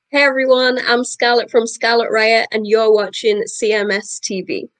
Hey everyone, I'm Scarlett from Scarlet Riot, and you're watching CMS TV.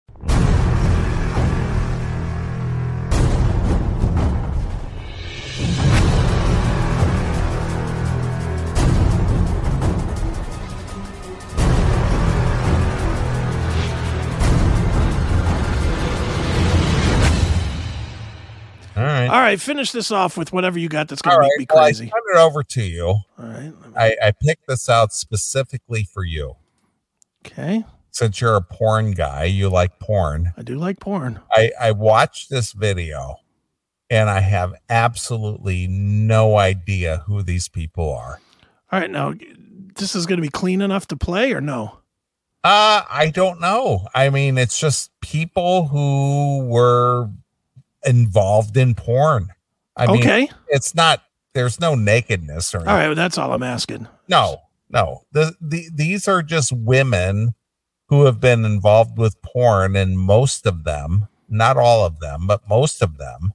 All right, finish this off with whatever you got that's going All to make right, me well, crazy. I turn it over to you. All right. I picked this out specifically for you. Okay. Since you're a porn guy, you like porn. I do like porn. I watched this video and I have absolutely no idea who these people are. All right, now this is going to be clean enough to play or no? I don't know. I mean, it's just people who were involved in porn. I mean, it's not, there's no nakedness or anything. All right, well, that's all I'm asking. No. These are just women who have been involved with porn, and most of them, not all of them, but most of them,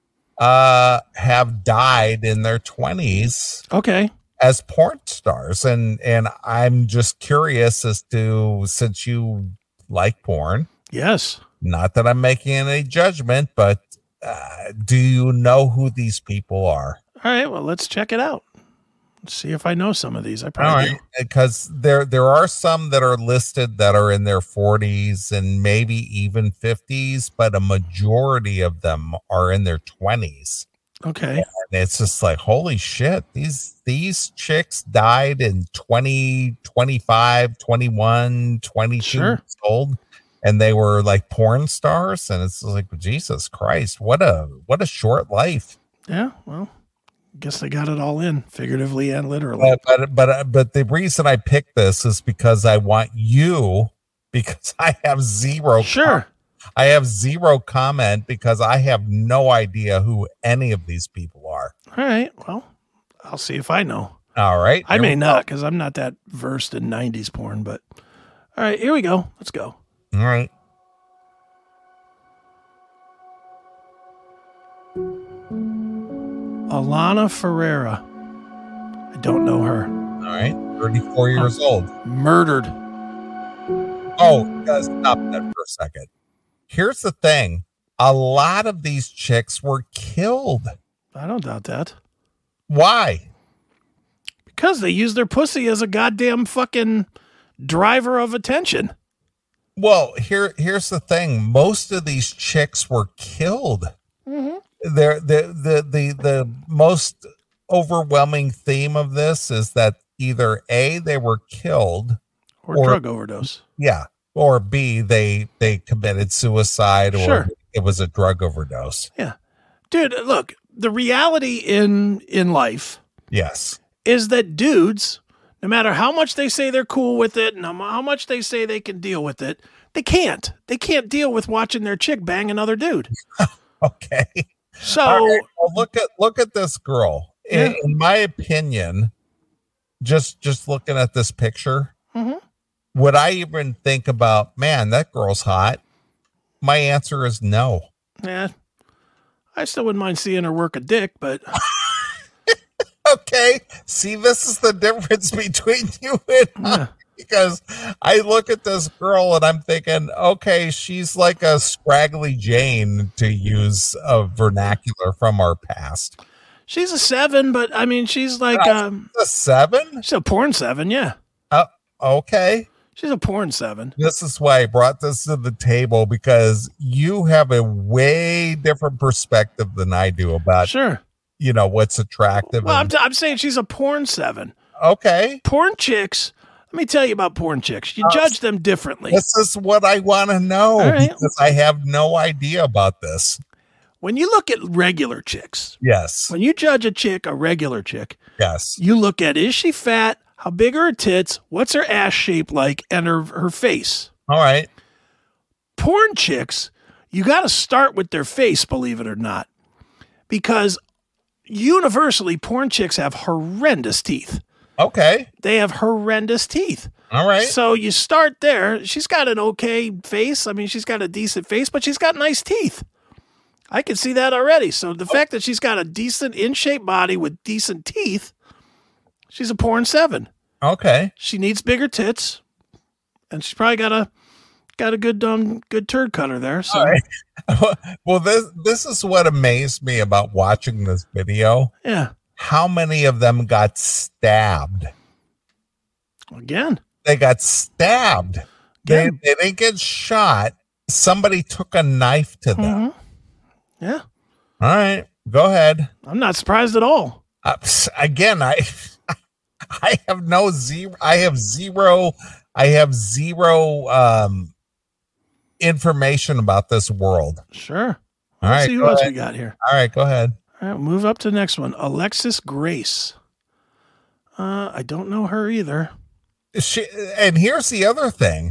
have died in their 20s. Okay. As porn stars. And I'm just curious as to, since you like porn. Yes. Not that I'm making any judgment, but do you know who these people are? All right, well, let's check it out. Let's see if I know some of these. I probably do. Because there are some that are listed that are in their 40s and maybe even 50s, but a majority of them are in their 20s. Okay. And it's just like, holy shit, these chicks died in 20, 25, 21, 22 years old, and they were like porn stars, and it's like, Jesus Christ, what a short life. Yeah, well, I guess they got it all in, figuratively and literally. But the reason I picked this is because I want you, because I have zero. I have zero comment because I have no idea who any of these people are. All right. Well, I'll see if I know. All right. I may not, because I'm not that versed in 90s porn, but all right, here we go. Let's go. All right. Alana Ferreira. I don't know her. All right. 34 years old. Murdered. Oh, stop that for a second. Here's the thing. A lot of these chicks were killed. I don't doubt that. Why? Because they use their pussy as a goddamn fucking driver of attention. Well, here's the thing. Most of these chicks were killed. Mm-hmm. The most overwhelming theme of this is that either A, they were killed, or drug overdose. Yeah. Or B, they committed suicide, or it was a drug overdose. Yeah. Dude, look, the reality in life is that dudes, no matter how much they say they're cool with it and how much they say they can deal with it, they can't. They can't deal with watching their chick bang another dude. Okay. So right, well, look at this girl. Yeah. In my opinion, just looking at this picture, would I even think about, man, that girl's hot? My answer is no. Yeah. I still wouldn't mind seeing her work a dick, but okay. See, this is the difference between you and I, because I look at this girl and I'm thinking, okay, she's like a scraggly Jane, to use a vernacular from our past. She's a 7, but I mean, she's like a 7. She's a porn 7, yeah. Okay. She's a porn 7. This is why I brought this to the table, because you have a way different perspective than I do about what's attractive. Well, I'm saying she's a porn 7. Okay. Porn chicks. Let me tell you about porn chicks. You judge them differently. This is what I want to know, because I have no idea about this. When you look at regular chicks, when you judge a regular chick, you look at, is she fat? How big are her tits? What's her ass shape like? And her face. All right. Porn chicks, you got to start with their face, believe it or not. Because universally, porn chicks have horrendous teeth. Okay. They have horrendous teeth. All right. So you start there. She's got an okay face. I mean, she's got a decent face, but she's got nice teeth. I can see that already. So the fact that she's got a decent in-shape body with decent teeth, she's a porn 7. Okay. She needs bigger tits, and she's probably got a good turd cutter there. So, all right. Well, this is what amazed me about watching this video. Yeah. How many of them got stabbed? Again. They got stabbed. They didn't get shot. Somebody took a knife to them. Yeah. All right. Go ahead. I'm not surprised at all. Again, I have zero information about this world. Sure. Let's see who else we got here. All right, go ahead. All right, move up to the next one. Alexis Grace. I don't know her either. And here's the other thing.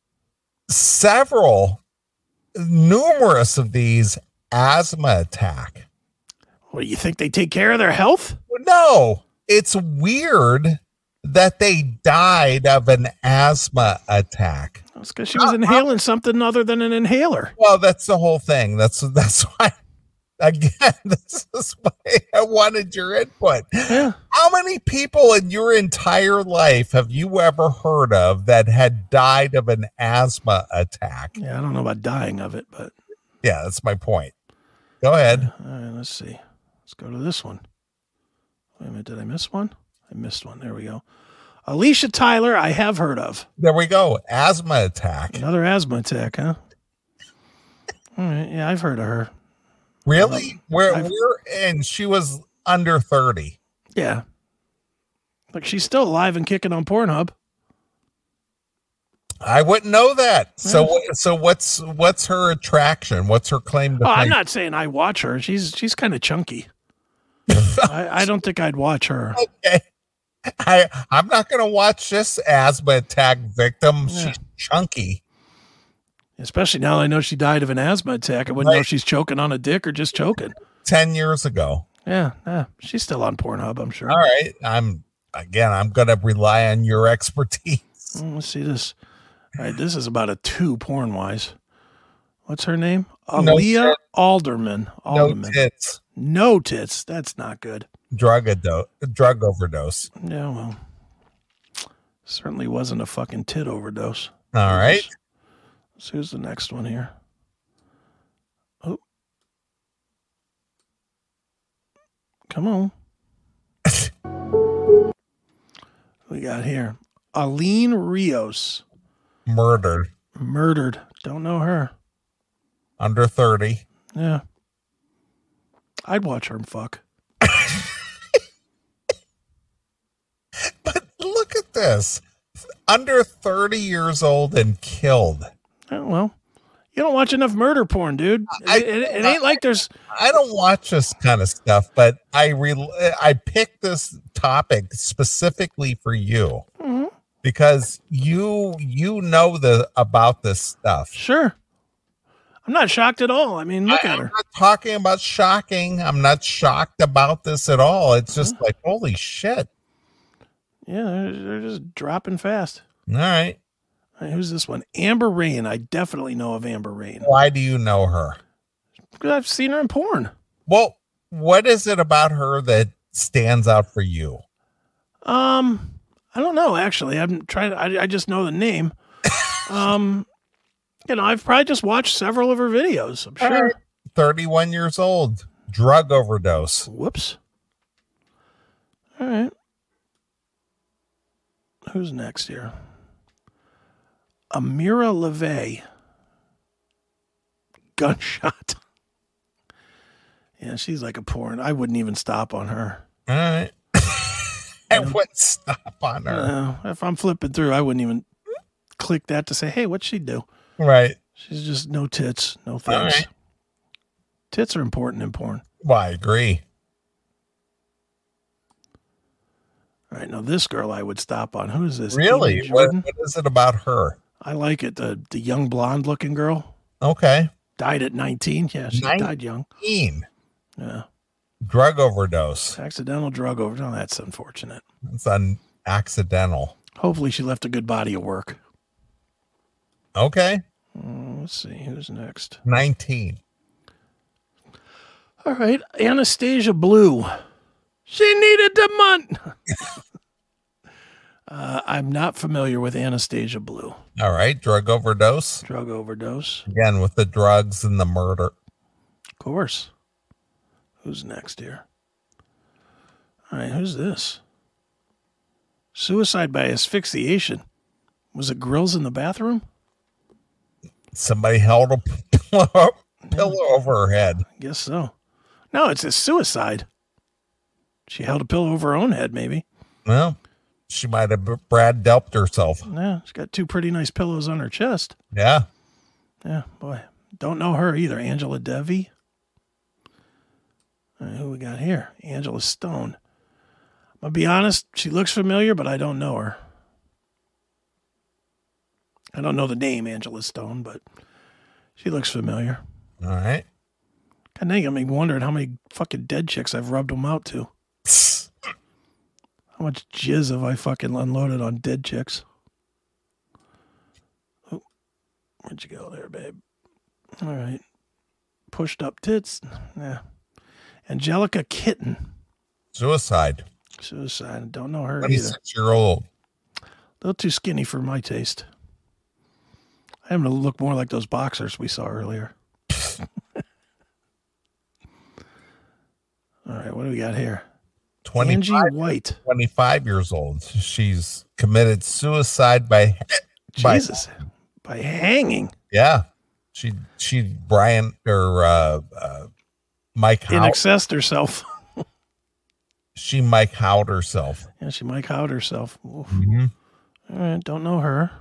Numerous of these asthma attack. What, do you think they take care of their health? No, it's weird that they died of an asthma attack. That's because she was inhaling something other than an inhaler. Well, that's the whole thing. That's why. Again, this is why I wanted your input. Yeah. How many people in your entire life have you ever heard of that had died of an asthma attack? Yeah, I don't know about dying of it, but yeah, that's my point. Go ahead. All right, let's see. Let's go to this one. Wait a minute, did I miss one? I missed one. There we go. Alicia Tyler, I have heard of. There we go. Asthma attack. Another asthma attack, huh? All right, yeah, I've heard of her. Really? And she was under 30. Yeah. Like, she's still alive and kicking on Pornhub. I wouldn't know that. So what's her attraction? What's her claim to fame? I'm not saying I watch her. She's kind of chunky. I don't think I'd watch her. Okay. I'm not going to watch this asthma attack victim. Yeah. She's chunky. Especially now I know she died of an asthma attack. I wouldn't know if she's choking on a dick or just choking. 10 years ago. Yeah. She's still on Pornhub, I'm sure. All right. I'm going to rely on your expertise. Let's see this. All right. This is about a 2 porn-wise. What's her name? Aaliyah Alderman. No tits. No tits. That's not good. Drug overdose. Yeah, well, certainly wasn't a fucking tit overdose. All right. So who's the next one here? Oh. Come on. We got here. Aline Rios. Murdered. Don't know her. Under 30. Yeah. I'd watch her and fuck. But look at this. Under 30 years old and killed. Oh, well, you don't watch enough murder porn, dude. It ain't like there's... I don't watch this kind of stuff, but I picked this topic specifically for you. Mm-hmm. Because you know about this stuff. Sure. I'm not shocked at all. I mean, look at her. I'm not talking about shocking. I'm not shocked about this at all. It's just like, holy shit. Yeah, they're just dropping fast. All right. Who's this one? Amber Rain. I definitely know of Amber Rain. Why do you know her? Because I've seen her in porn. Well, what is it about her that stands out for you? I don't know, actually. I just know the name. I've probably just watched several of her videos, I'm sure. Right. 31 years old. Drug overdose. Whoops. All right. Who's next here? Amira LeVay. Gunshot. Yeah, she's like a porn. I wouldn't even stop on her. All right. I wouldn't stop on her. If I'm flipping through, I wouldn't even click that to say, hey, what'd she do? Right. She's just no tits, no things. Right. Tits are important in porn. Well, I agree. All right, now this girl I would stop on. Who is this? Really? What is it about her? I like it. The young blonde looking girl. Okay. Died at 19. Yeah, she died young. 19. Yeah. Drug overdose. Accidental drug overdose. Oh, that's unfortunate. It's accidental. Hopefully she left a good body of work. Okay. Let's see. Who's next? 19. All right. Anastasia Blue. She needed the money. I'm not familiar with Anastasia Blue. All right. Drug overdose. Drug overdose. Again, with the drugs and the murder. Of course. Who's next here? All right. Who's this? Suicide by asphyxiation. Was it grills in the bathroom? Somebody held a pillow over her head. I guess so. No, it's a suicide. She held a pillow over her own head, maybe. Well, she might have Brad Delped herself. Yeah, she's got two pretty nice pillows on her chest. Yeah. Yeah, boy. Don't know her either. Angela Devi. Who we got here? Angela Stone. I'll be honest, she looks familiar, but I don't know her. I don't know the name Angela Stone, but she looks familiar. All right. God dang, I'm wondering how many fucking dead chicks I've rubbed them out to. How much jizz have I fucking unloaded on dead chicks? Oh, where'd you go there, babe? All right. Pushed up tits. Yeah. Angelica Kitten. Suicide. Don't know her either. 26-year-old. A little too skinny for my taste. I am going to look more like those boxers we saw earlier. All right, what do we got here? Angie White. 25 years old. She's committed suicide by hanging. Yeah. She Mike Howard. Inaccessed herself. She Mike Howard herself. Yeah, she Mike Howard herself. Mm-hmm. All right, don't know her.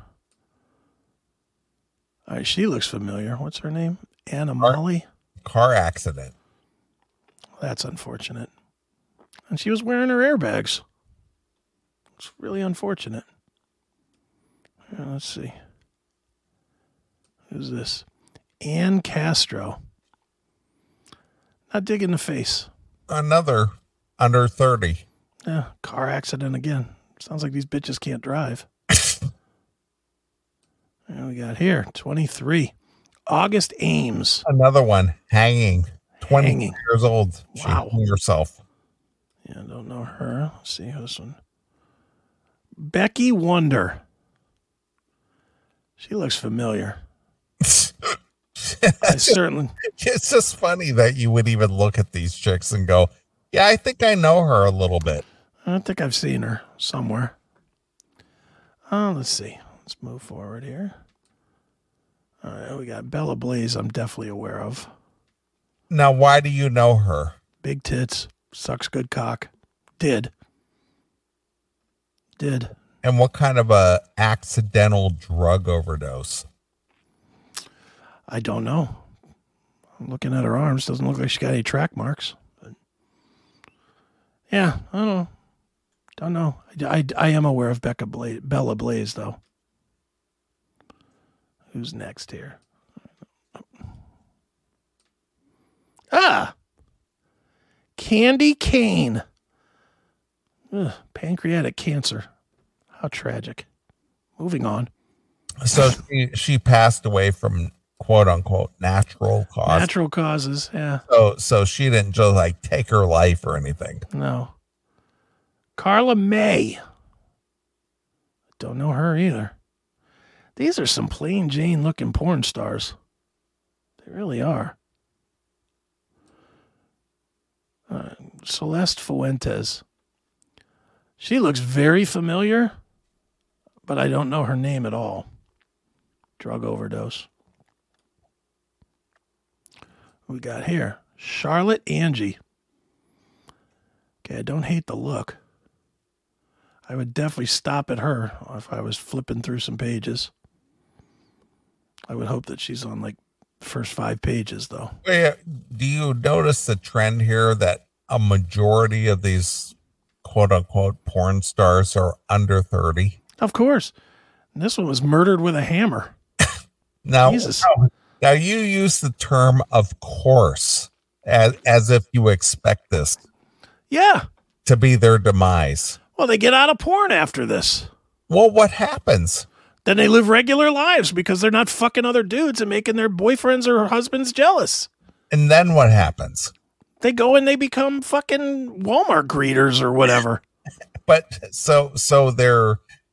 All right, she looks familiar. What's her name? Anna Molly? Car accident. That's unfortunate. And she was wearing her airbags. It's really unfortunate. Yeah, let's see. Who's this? Ann Castro. Not digging the face. Another under 30. Yeah, car accident again. Sounds like these bitches can't drive. And we got here, 23. August Ames. Another one, hanging. 20 years old. Wow. She hung herself. Yeah, I don't know her. Let's see who's this one. Becky Wonder. She looks familiar. It's just funny that you would even look at these chicks and go, yeah, I think I know her a little bit. I think I've seen her somewhere. Let's see. Let's move forward here. All right, we got Bella Blaze I'm definitely aware of. Now, why do you know her? Big tits, sucks good cock. Did. And what kind of a accidental drug overdose? I don't know. I'm looking at her arms. Doesn't look like she got any track marks. But yeah, I don't know. I am aware of Bella Blaze, though. Who's next here? Candy Kane. Ugh, pancreatic cancer. How tragic. Moving on. So she passed away from quote unquote natural causes. Natural causes, yeah. So she didn't just like take her life or anything. No. Carla May. Don't know her either. These are some plain Jane looking porn stars. They really are. Celeste Fuentes. She looks very familiar, but I don't know her name at all. Drug overdose. We got here Charlotte Angie. Okay, I don't hate the look. I would definitely stop at her if I was flipping through some pages. I would hope that she's on like the first 5 pages, though. Do you notice the trend here that a majority of these quote unquote porn stars are under 30? Of course. And this one was murdered with a hammer. Now, Jesus. Now you use the term "of course" as if you expect this. Yeah. To be their demise. Well, they get out of porn after this. Well, what happens? Then they live regular lives because they're not fucking other dudes and making their boyfriends or husbands jealous. And then what happens? They go and they become fucking Walmart greeters or whatever. But so they're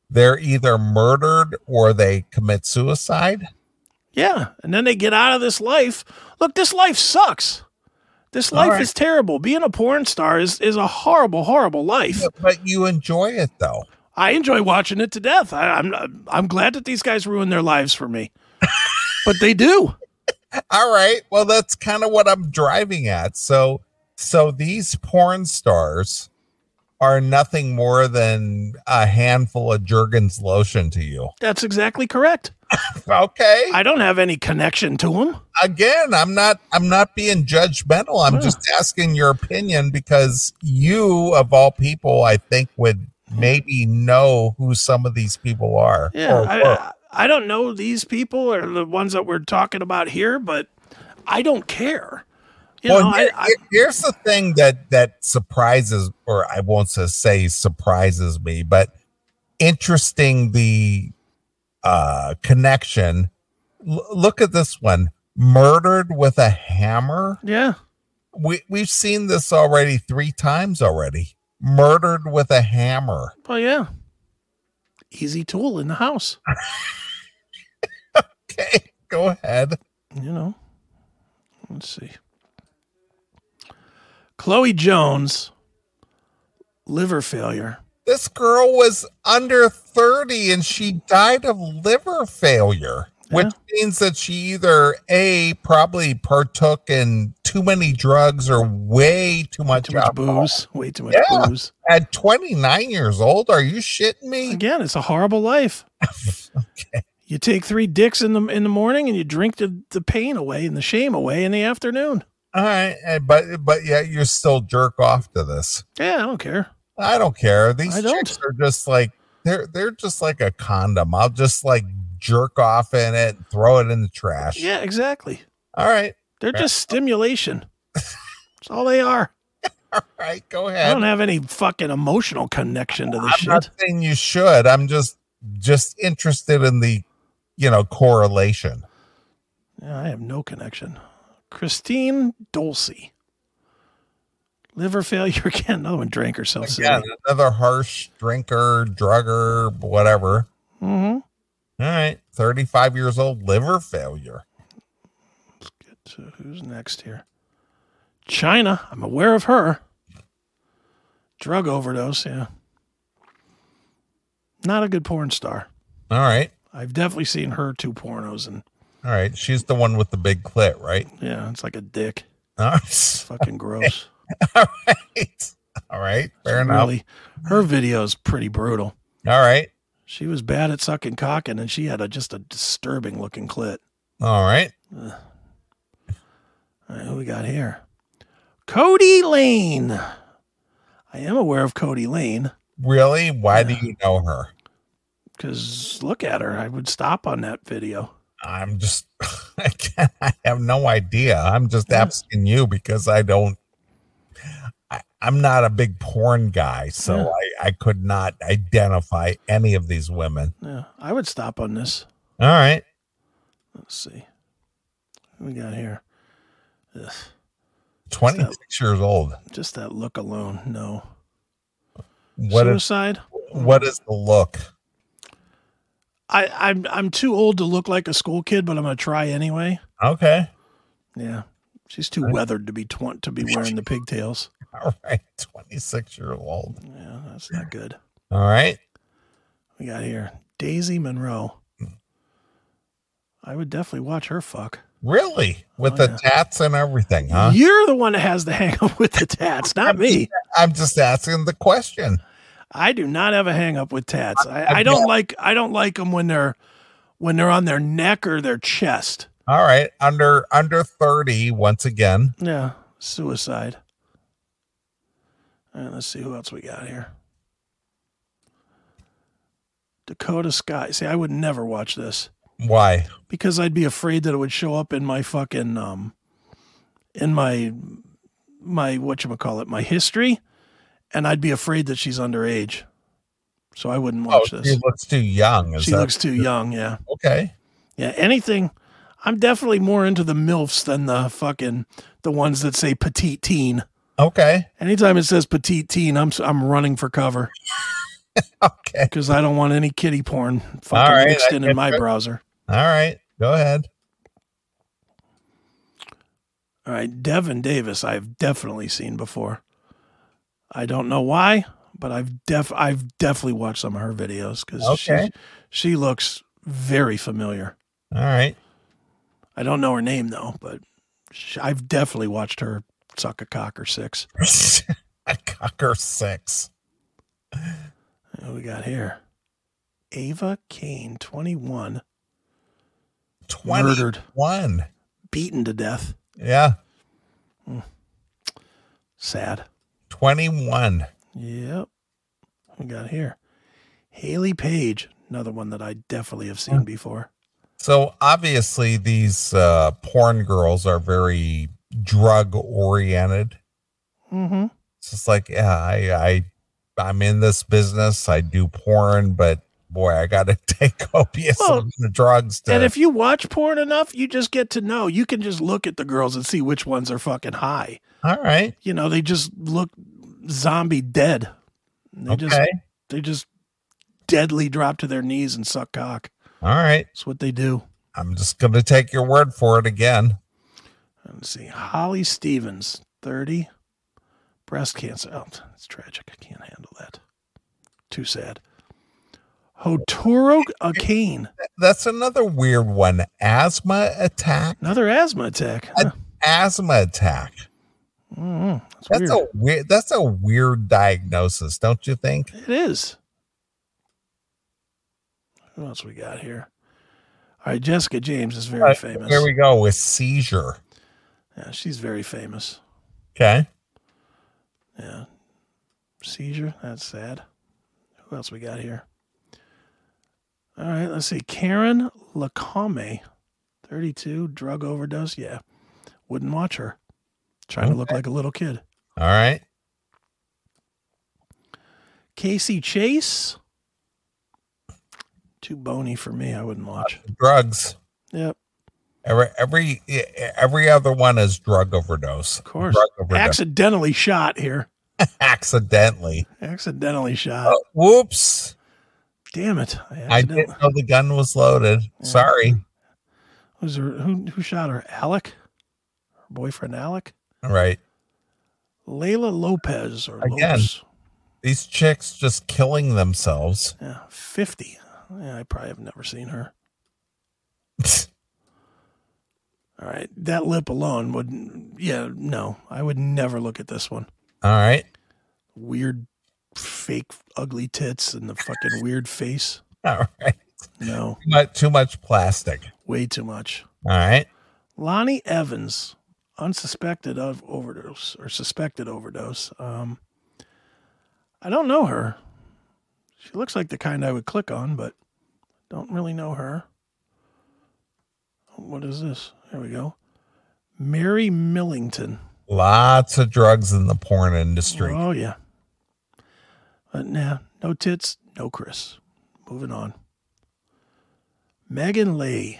they're either murdered or they commit suicide. Yeah, and then they get out of this life. Look, this life sucks. This life is terrible. Being a porn star is a horrible, horrible life. Yeah, but you enjoy it, though. I enjoy watching it to death. I'm glad that these guys ruin their lives for me, but they do. All right. Well, that's kind of what I'm driving at. So these porn stars are nothing more than a handful of Jergens lotion to you. That's exactly correct. Okay. I don't have any connection to them. Again, I'm not being judgmental. I'm just asking your opinion because you, of all people, I think would maybe know who some of these people are. Yeah. I don't know these people or the ones that we're talking about here, but I don't care. Here's the thing that surprises, or I won't say surprises me, but interesting the connection. Look at this one. Murdered with a hammer. Yeah. We've seen this already 3 times already. Murdered with a hammer. Well, yeah. Easy tool in the house. Okay, go ahead. Let's see. Chloe Jones, liver failure. This girl was under 30 and she died of liver failure, which means that she either probably partook in too many drugs or way too much booze. Way too much booze. At 29 years old, are you shitting me? Again, it's a horrible life. Okay. You take 3 dicks in the morning and you drink the pain away and the shame away in the afternoon. All right, but yeah, you're still jerk off to this. Yeah, I don't care. I don't care. These chicks are just like they're just like a condom. I'll just like jerk off in it and throw it in the trash. Yeah, exactly. All right. They're just stimulation. That's all they are. All right, go ahead. I don't have any fucking emotional connection to this shit. I'm not saying you should. I'm just interested in the correlation. Yeah, I have no connection. Christine Dulcie. Liver failure again. Another one drank herself. Yeah, another harsh drinker, drugger, whatever. Mm-hmm. All right. 35 years old, liver failure. Let's get to who's next here. China. I'm aware of her. Drug overdose, yeah. Not a good porn star. All right. I've definitely seen her 2 pornos. And all right. She's the one with the big clit, right? Yeah, it's like a dick. It's fucking gross. All right. Fair enough. Really, her video is pretty brutal. All right. She was bad at sucking cock, and then she had just a disturbing looking clit. All right. All right, who we got here? Cody Lane. I am aware of Cody Lane. Really? Why do you know her? Because look at her. I would stop on that video. I'm just, I have no idea. I'm just asking you because I'm not a big porn guy, so I could not identify any of these women. Yeah, I would stop on this. All right. Let's see. What we got here? Ugh. 26 years old. Just that look alone. No. Suicide? What is the look? I'm too old to look like a school kid, but I'm gonna try anyway. Okay. Yeah, she's too weathered to be wearing the pigtails. All right, 26 years old. Yeah, that's not good. All right. We got here Daisy Monroe. I would definitely watch her fuck. Really? With the tats and everything, huh? You're the one that has the hang up with the tats, not me. I'm just asking the question. I do not have a hang up with tats. I don't like them when they're on their neck or their chest. All right. Under 30 once again. Yeah. Suicide. All right, let's see who else we got here. Dakota Sky. See, I would never watch this. Why? Because I'd be afraid that it would show up in my fucking in my whatchamacallit, my history, and I'd be afraid that she's underage. So I wouldn't watch this. She looks too young. She looks too young, yeah. Okay. Yeah, anything. I'm definitely more into the MILFs than the ones that say petite teen. Okay. Anytime it says petite teen, I'm running for cover. Okay. Because I don't want any kitty porn fucking mixed in my browser. All right. Go ahead. All right. Devin Davis, I've definitely seen before. I don't know why, but I've definitely watched some of her videos because she looks very familiar. All right. I don't know her name though, but I've definitely watched her suck a cock or six. A cock or six. What we got here? Ava Kane, 21. 21. Murdered. Beaten to death. Yeah. Sad. 21. Yep. What we got here? Haley Page, another one that I definitely have seen before. So obviously these porn girls are very drug oriented. Mm-hmm. It's just like, yeah, I'm in this business. I do porn, but boy, I got to take copious drugs. And if you watch porn enough, you just get to know. You can just look at the girls and see which ones are fucking high. All right. You know, they just look zombie dead. They just deadly drop to their knees and suck cock. All right. That's what they do. I'm just going to take your word for it again. Let's see. Holly Stevens, 30. Breast cancer. Oh, that's tragic. I can't handle that. Too sad. Hoturo Kane. That's another weird one. Asthma attack. Another asthma attack. Huh? Asthma attack. Mm-hmm. That's a weird diagnosis, don't you think? It is. Who else we got here? All right, Jessica James is very famous. Here we go with seizure. Yeah, she's very famous. Okay. Yeah. Seizure, that's sad. Who else we got here? All right, let's see. Karen Lacombe, 32, drug overdose. Yeah. Wouldn't watch her. Trying to look like a little kid. All right. Casey Chase. Too bony for me. I wouldn't watch. Drugs. Yep. Every other one is drug overdose. Of course. Accidentally shot here. Accidentally shot. Whoops. Damn it. I didn't know the gun was loaded. Yeah. Sorry. Who shot her? Alec? Her boyfriend Alec? Right. Layla Lopez or again. Lopez. These chicks just killing themselves. Yeah, 50. Yeah, I probably have never seen her. All right. That lip alone I would never look at this one. All right. Weird, fake, ugly tits and the fucking weird face. All right. No. Too much plastic. Way too much. All right. Lonnie Evans, suspected overdose. I don't know her. She looks like the kind I would click on, but don't really know her. What is this? There we go. Mary Millington. Lots of drugs in the porn industry. Oh, yeah. But nah, no tits, no Chris. Moving on. Megan Leigh.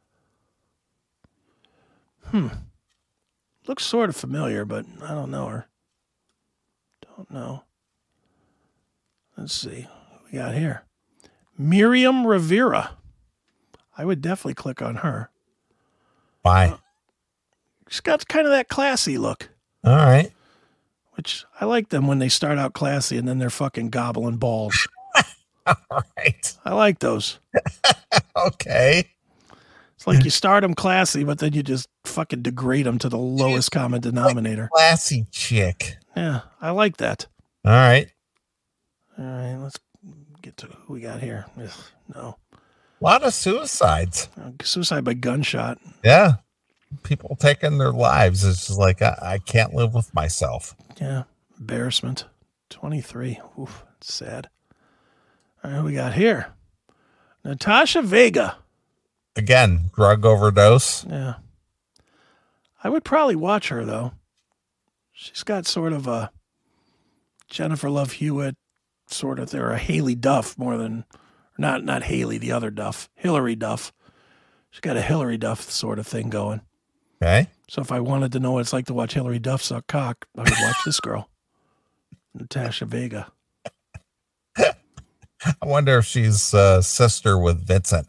Looks sort of familiar, but I don't know her. Don't know. Let's see. What we got here? Miriam Rivera. I would definitely click on her. Why? She's got kind of that classy look. All right. Which I like them when they start out classy and then they're fucking gobbling balls. All right. I like those. Okay. It's like you start them classy, but then you just fucking degrade them to the lowest common denominator. Classy chick. Yeah, I like that. All right. All right, let's get to who we got here. Ugh, no. A lot of suicides. Suicide by gunshot. Yeah. People taking their lives. It's just like, I can't live with myself. Yeah. Embarrassment. 23. Oof, it's sad. All right, who we got here? Natasha Vega. Again, drug overdose. Yeah. I would probably watch her, though. She's got sort of a Jennifer Love Hewitt sort of, or a Haley Duff more than, not Haley, the other Duff, Hillary Duff. She's got a Hillary Duff sort of thing going. Okay. So if I wanted to know what it's like to watch Hillary Duff suck cock, I would watch this girl, Natasha Vega. I wonder if she's sister with Vincent.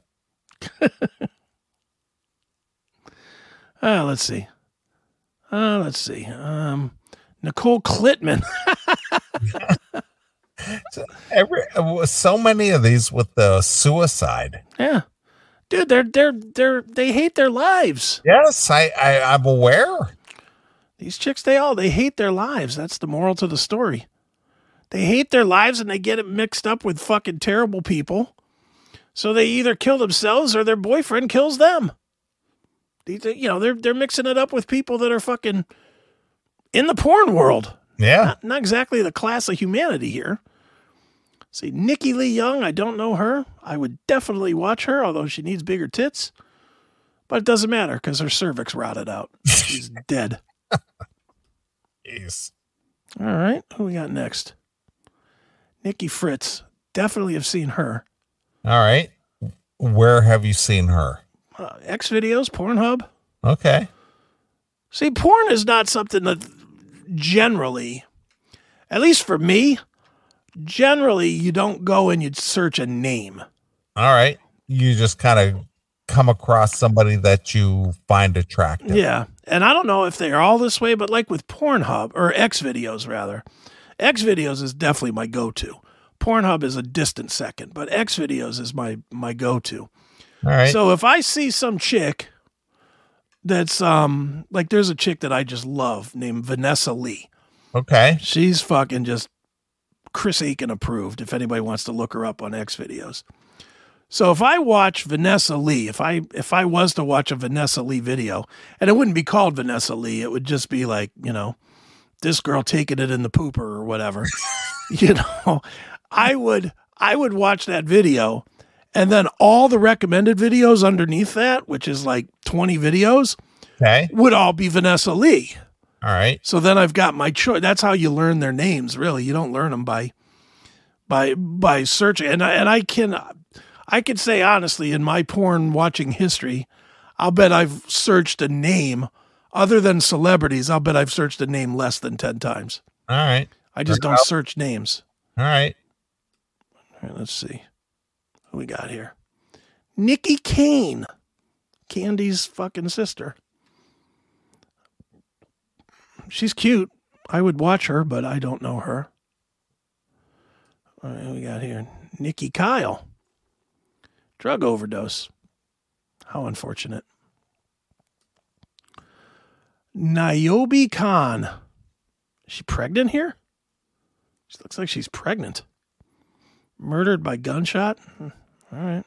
Let's see. Nicole Klitman. So many of these with the suicide. Yeah. Dude, they hate their lives. Yes, I'm aware. These chicks, they hate their lives. That's the moral to the story. They hate their lives and they get it mixed up with fucking terrible people. So they either kill themselves or their boyfriend kills them. They're mixing it up with people that are fucking in the porn world. Yeah. Not exactly the class of humanity here. See, Nikki Lee Young, I don't know her. I would definitely watch her, although she needs bigger tits. But it doesn't matter because her cervix rotted out. She's dead. Jeez. All right. Who we got next? Nikki Fritz. Definitely have seen her. All right. Where have you seen her? X videos, Pornhub. Okay. See, porn is not something that generally, at least for me, generally you don't go and you'd search a name. All right. You just kind of come across somebody that you find attractive. Yeah. And I don't know if they are all this way, but like with Pornhub, or X videos rather, X videos is definitely my go-to. Pornhub is a distant second, but X videos is my go-to. All right. So if I see some chick that's like there's a chick that I just love named Vanessa Lee. Okay. She's fucking just Chris Aiken approved if anybody wants to look her up on X videos. So if I watch Vanessa Lee, if I was to watch a Vanessa Lee video, and it wouldn't be called Vanessa Lee, it would just be like, this girl taking it in the pooper or whatever. I would watch that video. And then all the recommended videos underneath that, which is like 20 videos, would all be Vanessa Lee. All right. So then I've got my choice. That's how you learn their names, really. You don't learn them by searching. And I could say honestly, in my porn watching history, I'll bet I've searched a name other than celebrities. I'll bet I've searched a name less than 10 times. All right. I just don't search names. All right. All right. Let's see. What we got here? Nikki Kane, Candy's fucking sister. She's cute. I would watch her, but I don't know her. All right, what we got here? Nikki Kyle. Drug overdose. How unfortunate. Niobe Khan. Is she pregnant here? She looks like she's pregnant. Murdered by gunshot? All right.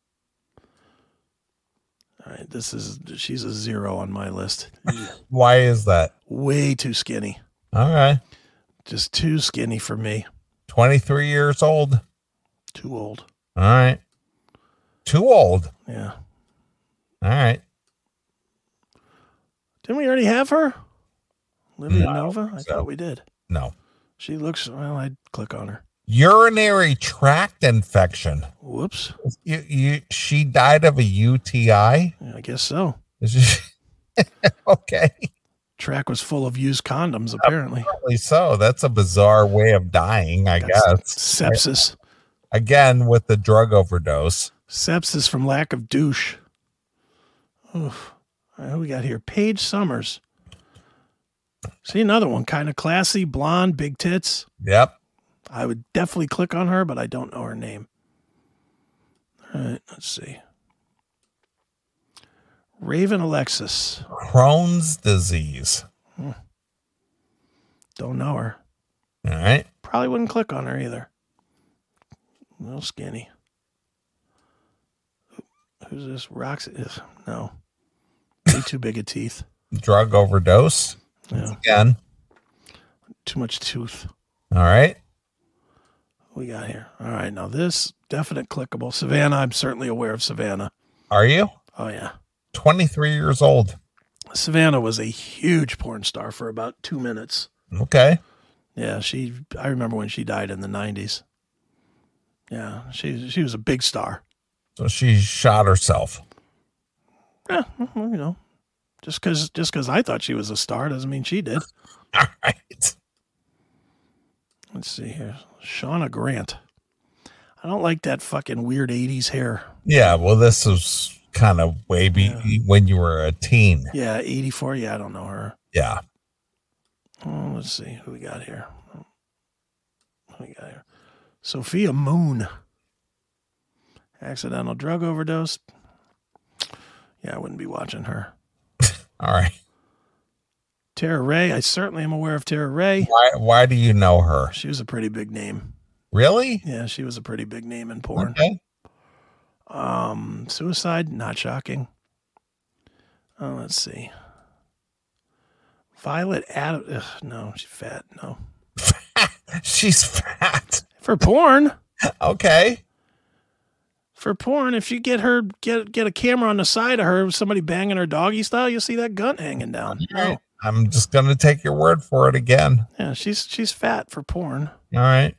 All right, she's a 0 on my list. Why is that? Way too skinny. All right. Just too skinny for me. 23 years old. Too old. All right. Too old. Yeah. All right. Didn't we already have her? Livia Nova? I thought we did. No. She looks, well, I'd click on her. Urinary tract infection. Whoops. She died of a UTI? Yeah, I guess so. Okay. Track was full of used condoms, apparently. Apparently so. That's a bizarre way of dying, I guess. Sepsis. Again, with the drug overdose. Sepsis from lack of douche. Oof. All right, who we got here? Paige Summers. See, another one. Kind of classy, blonde, big tits. Yep. I would definitely click on her, but I don't know her name. All right, let's see. Raven Alexis. Crohn's disease. Don't know her. All right. Probably wouldn't click on her either. A little skinny. Who's this? Roxy? No. Way too big of teeth. Drug overdose. Yeah. Again. Too much tooth. All right. What we got here? All right. Now this definite clickable. Savannah. I'm certainly aware of Savannah. Are you? Oh yeah. 23 years old. Savannah was a huge porn star for about 2 minutes. Okay. Yeah. I remember when she died in the 90s. Yeah. She was a big star. So she shot herself. Yeah. Just because I thought she was a star doesn't mean she did. All right. Let's see here. Shauna Grant. I don't like that fucking weird 80s hair. Yeah, well, this was kind of when you were a teen. Yeah, 84. Yeah, I don't know her. Yeah. Oh, let's see who we got here. Sophia Moon. Accidental drug overdose. Yeah, I wouldn't be watching her. All right. Tara Ray. I certainly am aware of Tara Ray. Why do you know her? She was a pretty big name. Really? Yeah, she was a pretty big name in porn. Okay. Suicide, not shocking. Oh, let's see. Violet Adams. No, she's fat. No. She's fat. For porn. Okay. For porn, if you get a camera on the side of her, somebody banging her doggy style, you'll see that gun hanging down. Right. I'm just gonna take your word for it again. Yeah, she's fat for porn. All right.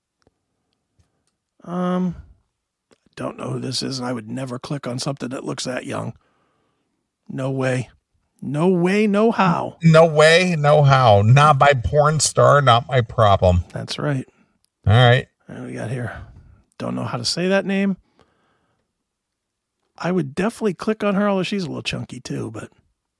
Don't know who this is, and I would never click on something that looks that young. No way. No way, no how. No way, no how. Not my porn star, not my problem. That's right. All right. What do we got here? Don't know how to say that name. I would definitely click on her, although she's a little chunky too, but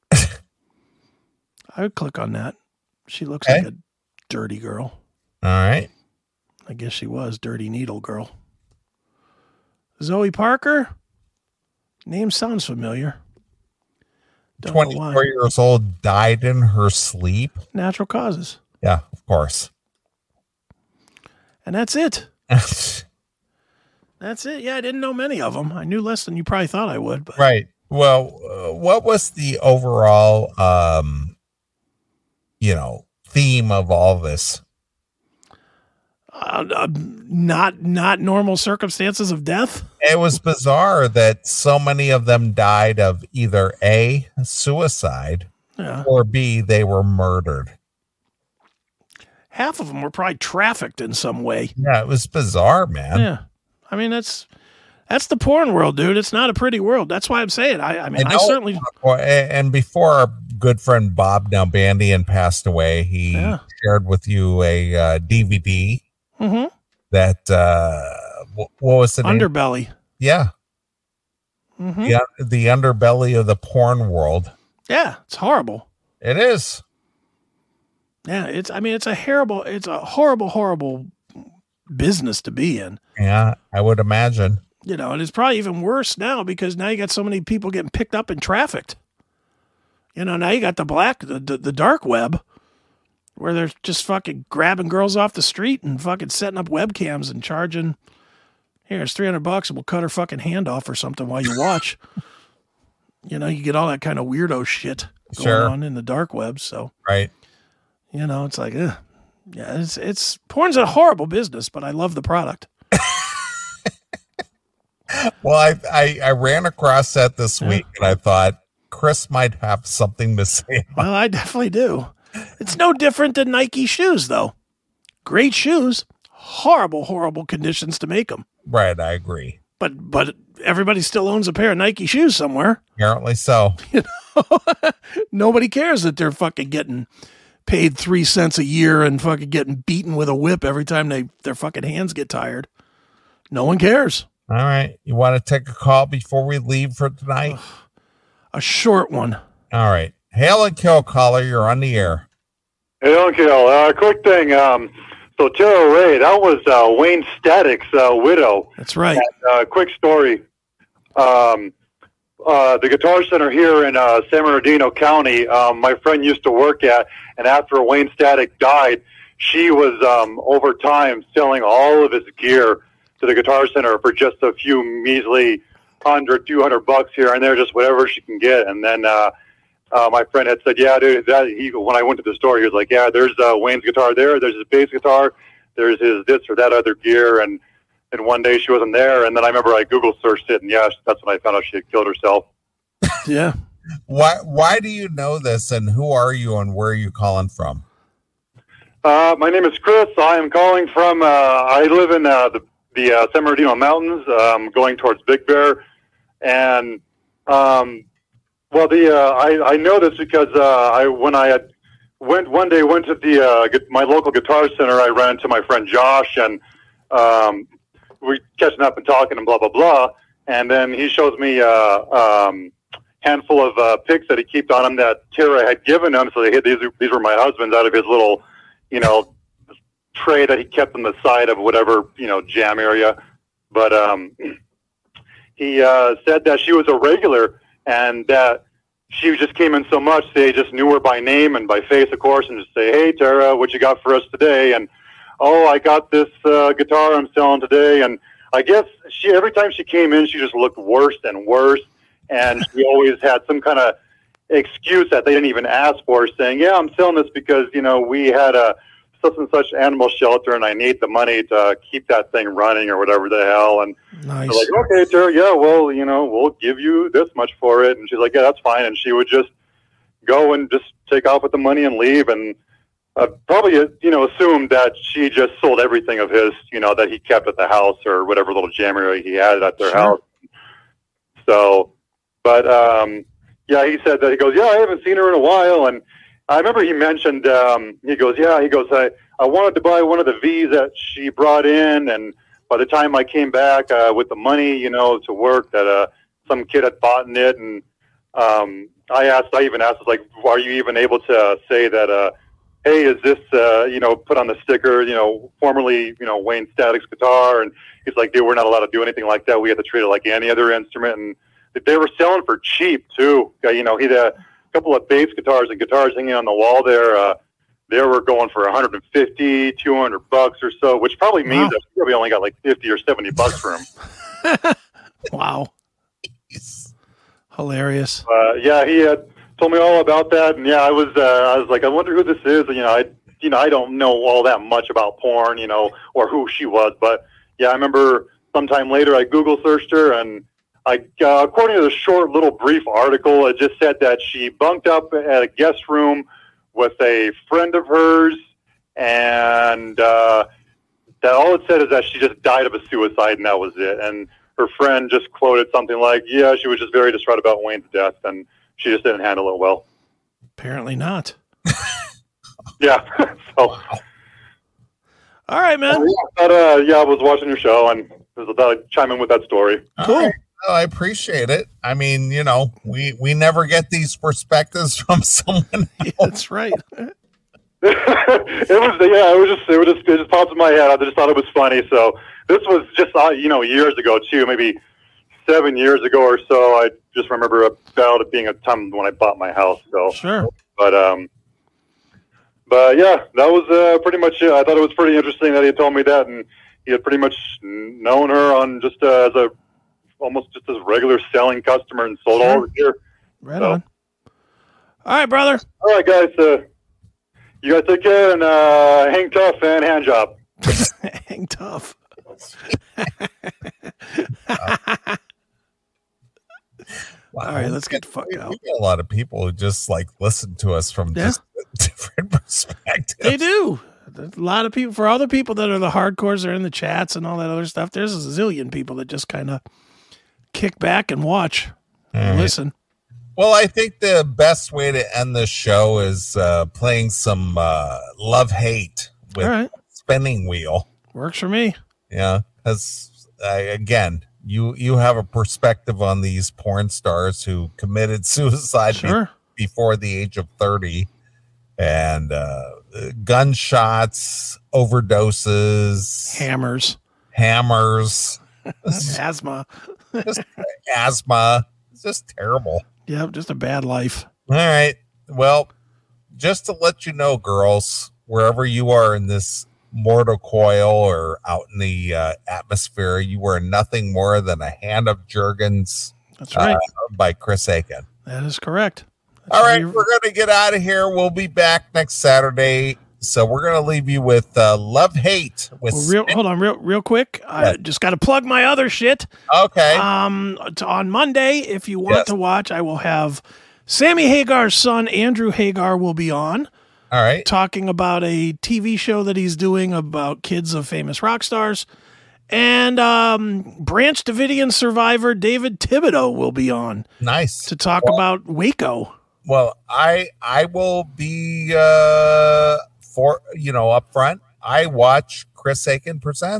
I would click on that. She looks like a dirty girl. All right. I guess she was Dirty Needle Girl. Zoe Parker. Name sounds familiar. 24 years old, died in her sleep. Natural causes. Yeah, of course. And that's it. That's it. Yeah, I didn't know many of them. I knew less than you probably thought I would. But. Right. Well, what was the overall, theme of all this? Not normal circumstances of death. It was bizarre that so many of them died of either A, suicide, or B, they were murdered. Half of them were probably trafficked in some way. Yeah, it was bizarre, man. Yeah. I mean, that's the porn world, dude. It's not a pretty world. That's why I'm saying. I certainly. And before our good friend Bob Nalbandian passed away, he shared with you a DVD that what was the name? Underbelly. Yeah. The underbelly of the porn world. Yeah, it's horrible. It is. Yeah, it's a horrible business to be in. Yeah, I would imagine. And it's probably even worse now because now you got so many people getting picked up and trafficked. Now you got the dark web where they're just fucking grabbing girls off the street and fucking setting up webcams and charging, here, it's $300 and we'll cut her fucking hand off or something while you watch. You get all that kind of weirdo shit going on in the dark web. So, right. It's like, yeah, it's porn's a horrible business, but I love the product. Well, I ran across that this week and I thought Chris might have something to say. Well, I definitely do. It's no different than Nike shoes, though. Great shoes, horrible conditions to make them. Right, I agree. But everybody still owns a pair of Nike shoes somewhere. Apparently so. Nobody cares that they're fucking getting paid 3 cents a year and fucking getting beaten with a whip every time their fucking hands get tired. No one cares. All right. You want to take a call before we leave for tonight? A short one. All right. Hail and kill, caller. You're on the air. Hail and kill. Quick thing. So Tara Ray, that was Wayne Static's widow. That's right. And, quick story. The Guitar Center here in San Bernardino County, my friend used to work at, and after Wayne Static died, she was over time selling all of his gear to the Guitar Center for just a few measly $100-$200 here and there, just whatever she can get. And then my friend had said, yeah, dude, when I went to the store, he was like, yeah, there's Wayne's guitar there, there's his bass guitar, there's his this or that other gear. And one day she wasn't there, and then I remember I Google searched it, and that's when I found out she had killed herself. Yeah. Why do you know this, and who are you, and where are you calling from? My name is Chris. I am calling from, I live in the San Bernardino Mountains, going towards Big Bear. And, I know this because when I went to my local Guitar Center, I ran into my friend Josh, and we're catching up and talking and blah, blah, blah. And then he shows me a handful of pics that he kept on him that Tara had given him. So these were my husband's out of his little, tray that he kept on the side of whatever, jam area. But he said that she was a regular and that she just came in so much, they just knew her by name and by face, of course, and just say, "Hey, Tara, what you got for us today?" And, "Oh, I got this guitar I'm selling today." And I guess every time she came in, she just looked worse and worse. And she always had some kind of excuse that they didn't even ask for, saying, "Yeah, I'm selling this because, we had a such and such animal shelter and I need the money to keep that thing running," or whatever the hell. And nice. they're like, "Okay, Tara, yeah, well, we'll give you this much for it." And she's like, "Yeah, that's fine." And she would just go and just take off with the money and leave. And probably, assumed that she just sold everything of his, that he kept at the house or whatever little jam area he had at their house. So, but, yeah, he said that, he goes, "Yeah, I haven't seen her in a while." And I remember he mentioned, he goes, I wanted to buy one of the V's that she brought in. And by the time I came back with the money, to work, that some kid had bought it. And I even asked, like, are you even able to say that, hey, is this, put on the sticker, formerly, Wayne Static's guitar? And he's like, "Dude, we're not allowed to do anything like that. We have to treat it like any other instrument." And they were selling for cheap, too. He had a couple of bass guitars and guitars hanging on the wall there. They were going for $150, $200 or so, which probably means that we only got like $50 or $70 for them. Wow. Hilarious. Yeah, he had told me all about that. And yeah, I was like, I wonder who this is. And, I don't know all that much about porn, or who she was. But yeah, I remember sometime later I Google searched her, and according to the short little brief article, it just said that she bunked up at a guest room with a friend of hers, and that all it said is that she just died of a suicide, and that was it. And her friend just quoted something like, "Yeah, she was just very distraught about Wayne's death, and she just didn't handle it well." Apparently not. Yeah. So. All right, man. But, I was watching your show, and I thought I'd chime in with that story. Cool. Oh, I appreciate it. I mean, we never get these perspectives from someone else. Yeah, that's right. It just popped in my head. I just thought it was funny. So this was just, years ago too, maybe 7 years ago or so. I just remember about it being a time when I bought my house. So sure. But yeah, that was pretty much it. I thought it was pretty interesting that he told me that, and he had pretty much known her on just almost just as a regular selling customer and sold all over here. Right on. All right, brother. All right, guys. You guys take care and hang tough and hand job. Hang tough. Wow. All right, let's get the fuck out. We get a lot of people who just listen to us from just a different perspective. They do. There's a lot of people. For all the people that are the hardcores, are in the chats and all that other stuff, there's a zillion people that just kind of kick back and watch and listen. Well, I think the best way to end this show is playing some love-hate with Spinning Wheel. Works for me. Yeah, because again, you have a perspective on these porn stars who committed suicide before the age of 30, and gunshots, overdoses, hammers, asthma. Asthma. It's just terrible. Yep, just a bad life. All right. Well, just to let you know, girls, wherever you are in this mortal coil or out in the atmosphere, you are nothing more than a hand of Jergens. That's right. By Chris Aiken. That is correct. All right, we're going to get out of here. We'll be back next Saturday. So we're going to leave you with Love Hate. Hold on, real quick. I just got to plug my other shit. Okay. On Monday, if you want to watch, I will have Sammy Hagar's son, Andrew Hagar, will be on. All right. Talking about a TV show that he's doing about kids of famous rock stars. And Branch Davidian survivor David Thibodeau will be on. Nice. To talk about Waco. Well, I will be up front. I watch Chris Aiken Presents.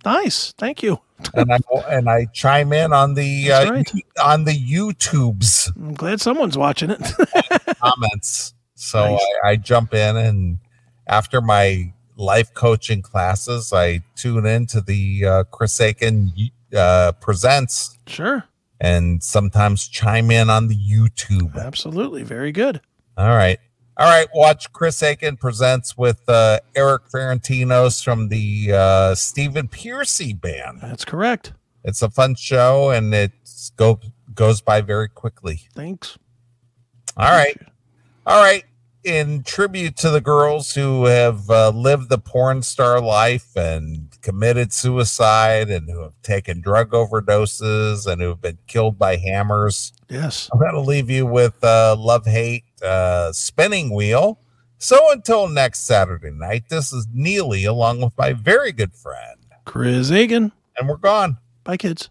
Nice. Thank you. and I chime in on the on the YouTubes. I'm glad someone's watching it. Comments. So nice. I jump in, and after my life coaching classes, I tune into the Chris Aiken Presents. Sure. And sometimes chime in on the YouTube. Absolutely. Very good. All right. Watch Chris Aiken Presents with Eric Ferentinos from the Stephen Piercy Band. That's correct. It's a fun show, and it goes by very quickly. Thanks. All right. In tribute to the girls who have lived the porn star life and committed suicide and who have taken drug overdoses and who have been killed by hammers. Yes. I'm going to leave you with Love Hate Spinning Wheel. So until next Saturday night, this is Neely along with my very good friend, Chris Aiken. And we're gone. Bye, kids.